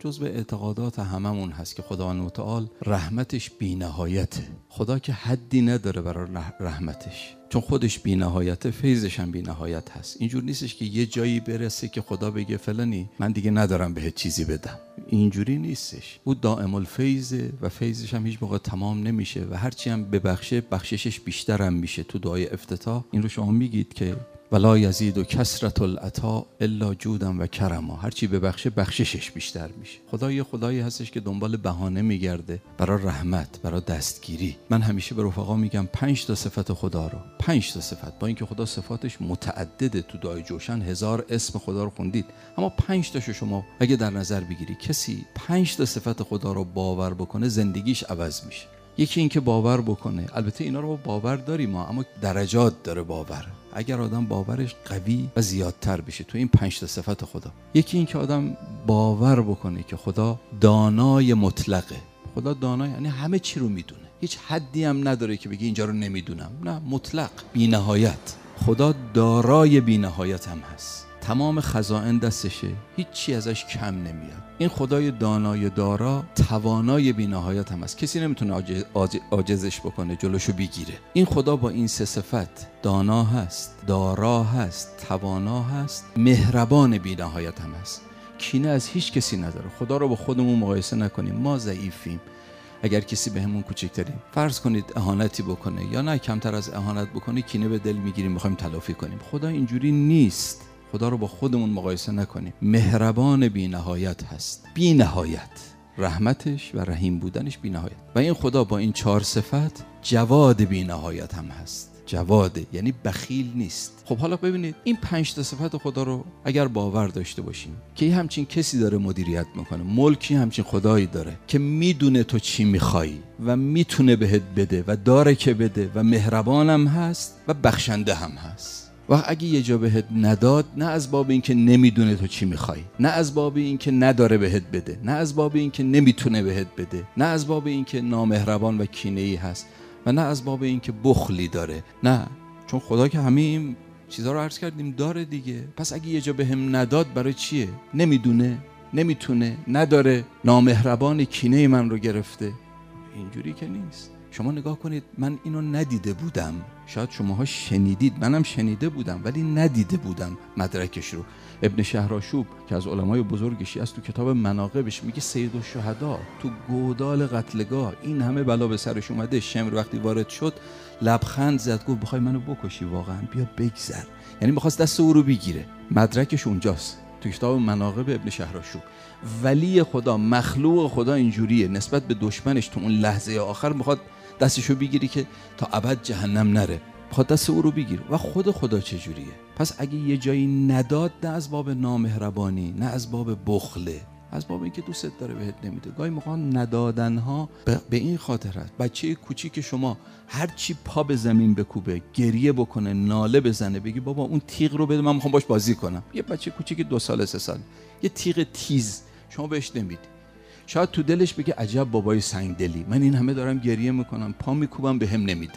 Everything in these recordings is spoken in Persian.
جزء اعتقادات هممون هست که خداوند متعال رحمتش بی‌نهایته. خدا که حدی نداره برای رحمتش، چون خودش بی‌نهایته، فیضش هم بی‌نهایت هست. اینجور نیستش که یه جایی برسه که خدا بگه فلانی من دیگه ندارم بهت چیزی بدم. اینجوری نیستش. او دائم الفیضه و فیضش هم هیچ موقع تمام نمیشه و هرچی هم ببخشه بخششش بیشتر هم میشه. تو دعای افتتاح این رو شما میگید که ولا یزید و کثرت العطا الا جودا و کرما. هرچی ببخشه بخششش بیشتر میشه. خدا یه خدایی هستش که دنبال بهانه میگرده برای رحمت، برای دستگیری. من همیشه به رفقا میگم 5 تا صفت خدا رو، 5 تا صفت، با اینکه خدا صفاتش متعدده، تو دعای جوشن 1000 اسم خدا رو خوندید، اما 5 تاشو شما اگه در نظر بگیری، کسی 5 تا صفت خدا رو باور بکنه زندگیش عوض میشه. یکی این که باور بکنه، البته اینا رو باور داریم ما، اما درجات داره باور. اگر آدم باورش قوی و زیادتر بشه تو این 5 تا صفت خدا. یکی این که آدم باور بکنه که خدا دانای مطلقه. خدا دانای یعنی همه چی رو میدونه، هیچ حدی هم نداره که بگی اینجا رو نمیدونم. نه، مطلق، بی‌نهایت. خدا دارای بی‌نهایت هم هست، تمام خزائن دستشه، هیچ چی ازش کم نمیاد. این خدای دانای دارا توانای بی‌نهایت هم هست، کسی نمیتونه عاجزش بکنه، جلوشو بگیره. این خدا با این 3 صفت دانا هست، دارا هست، توانا هست، مهربان بی‌نهایت هم هست. کینه از هیچ کسی نداره. خدا رو با خودمون مقایسه نکنیم، ما ضعیفیم. اگر کسی بهمون کوچکترین فرض کنید اهانتی بکنه یا نه کمتر از اهانت بکنه، کینه به دل میگیریم، میخوایم تلافی کنیم. خدا اینجوری نیست. خدا رو با خودمون مقایسه نکنیم. مهربان بی‌نهایت هست، بی‌نهایت. رحمتش و رحیم بودنش بی‌نهایت. و این خدا با این 4 صفت جواد بی‌نهایت هم هست. جواده یعنی بخیل نیست. خب حالا ببینید این 5 تا صفت خدا رو اگر باور داشته باشیم که همچین کسی داره مدیریت میکنه، ملکی همچین خدایی داره که میدونه تو چی میخوای و میتونه بهت بده و داره که بده و مهربانم هست و بخشنده هم هست. و اگه یه جا بهت نداد، نه از باب این که نمیدونه تو چی میخوای، نه از باب این که نداره بهت بده، نه از باب این که نمیتونه بهت بده، نه از باب این که نامهربان و کینه‌ای هست و نه از باب این که بخلی داره. نه، چون خدا که همه این چیزها رو عرض کردیم داره دیگه. پس اگه یه جا بهم نداد برای چیه؟ نمیدونه، نمیتونه، نداره، نامهربان، کینه من رو گرفته. اینجوری که نیست. شما نگاه کنید، من اینو ندیده بودم، شاید شماها شنیدید، منم شنیده بودم ولی ندیده بودم مدرکش رو. ابن شهرآشوب که از علمای بزرگ شیعه است، تو کتاب مناقبش میگه سید الشهدا تو گودال قتلگاه این همه بلا به سرش اومده، شمر وقتی وارد شد لبخند زد، گفت بخوای منو بکشی واقعا، بیا بگذر. یعنی میخواست دست او رو بگیره. مدرکش اونجاست تو کتاب مناقب ابن شهرآشوب. ولی خدا، مخلوق خدا اینجوریه، نسبت به دشمنش تو اون لحظه آخر میخواد دستشو بگیری که تا ابد جهنم نره، میخواد دست او رو بگیره. و خدا چجوریه؟ پس اگه یه جایی نداد، نه از باب نامهربانی، نه از باب بخله، از باب اینکه دوستت داره بهت نمیده. گاهی موقع ندادنها به این خاطر هست. بچه کوچیک شما هر چی پا به زمین بکوبه، گریه بکنه، ناله بزنه، بگی بابا اون تیغ رو بده من میخوام باش بازی کنم. یه بچه کوچیک 2 سال 3 سال یه تیغ تیز شما بهش نمیدی، شاید تو دلش بگه عجب بابای سنگدلی، من این همه دارم گریه میکنم، پا میکوبم بهم نمیده.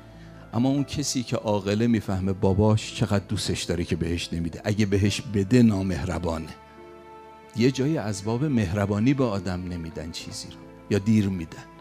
اما اون کسی که عاقله میفهمه باباش چقدر دوستش داره که بهش نمیده. اگه بهش بده نامهربانه. یه جایی از باب مهربانی به آدم نمیدن چیزی رو، یا دیر میدن.